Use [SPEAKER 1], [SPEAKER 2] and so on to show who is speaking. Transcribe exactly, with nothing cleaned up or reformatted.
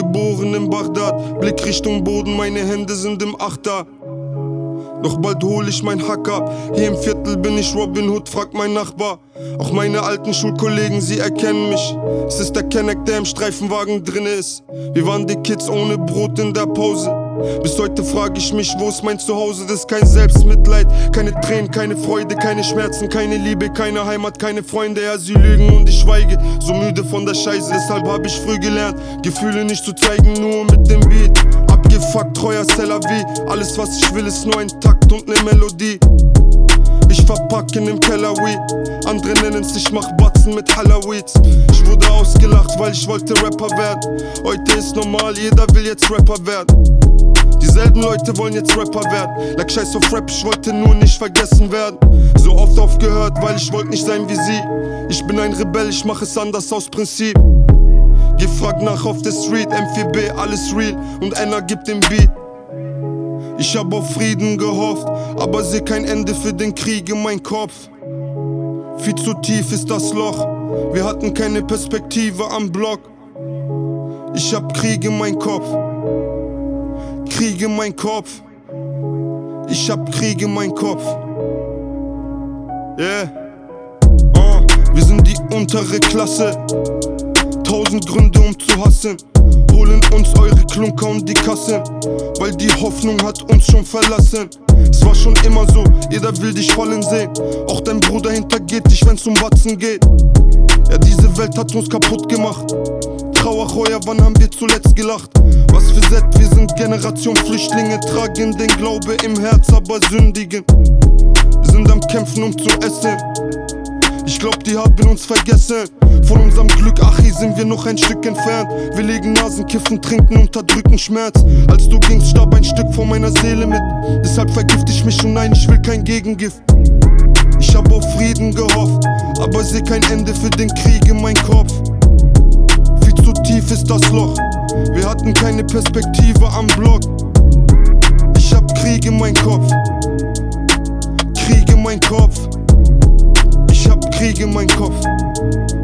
[SPEAKER 1] geboren in Bagdad, Blick Richtung Boden, meine Hände sind im Achter. Doch bald hol ich mein Hack ab. Hier im Viertel bin ich Robin Hood, fragt mein Nachbar. Auch meine alten Schulkollegen, sie erkennen mich. Es ist der Kenneck, der im Streifenwagen drin ist. Wir waren die Kids ohne Brot in der Pause. Bis heute frag ich mich, wo ist mein Zuhause? Das ist kein Selbstmitleid, keine Tränen, keine Freude, keine Schmerzen, keine Liebe, keine Heimat, keine Freunde. Ja, sie lügen und ich schweige, so müde von der Scheiße. Deshalb hab ich früh gelernt, Gefühle nicht zu zeigen, nur mit dem Beat. Abgefuckt, treuer Seller wie alles, was ich will, ist nur ein Takt und ne Melodie. Ich verpack in dem Keller Weed, andere nennen's, ich mach Batzen mit Halloween. Ich wurde ausgelacht, weil ich wollte Rapper werden. Heute ist normal, jeder will jetzt Rapper werden. Dieselben Leute wollen jetzt Rapper werden. Like scheiß auf Rap, ich wollte nur nicht vergessen werden. So oft aufgehört, weil ich wollte nicht sein wie sie. Ich bin ein Rebell, ich mach es anders aus Prinzip. Gefragt nach auf der Street, M vier B, alles real und einer gibt den Beat. Ich hab auf Frieden gehofft, aber seh kein Ende für den Krieg in meinem Kopf. Viel zu tief ist das Loch, wir hatten keine Perspektive am Block. Ich hab Krieg in meinem Kopf, Krieg in meinem Kopf. Ich hab Krieg in meinem Kopf. Yeah, oh, wir sind die untere Klasse. Tausend Gründe um zu hassen. Holen uns eure Klunker und die Kassen, weil die Hoffnung hat uns schon verlassen. Es war schon immer so, jeder will dich fallen sehen. Auch dein Bruder hintergeht dich, wenn's um Batzen geht. Ja, diese Welt hat uns kaputt gemacht. Trauer, heuer, wann haben wir zuletzt gelacht? Was für Set, wir sind Generation Flüchtlinge. Tragen den Glaube im Herz, aber sündigen. Wir sind am Kämpfen, um zu essen. Ich glaub, die haben uns vergessen. Von unserem Glück, Achi, sind wir noch ein Stück entfernt. Wir legen Nasen, kiffen, trinken, unterdrücken Schmerz. Als du gingst, starb ein Stück von meiner Seele mit. Deshalb vergift ich mich und nein, ich will kein Gegengift. Ich hab auf Frieden gehofft, aber seh kein Ende für den Krieg in meinem Kopf. Viel zu tief ist das Loch, wir hatten keine Perspektive am Block. Ich hab Krieg in meinem Kopf, Krieg in meinem Kopf. Ich hab Krieg in meinem Kopf.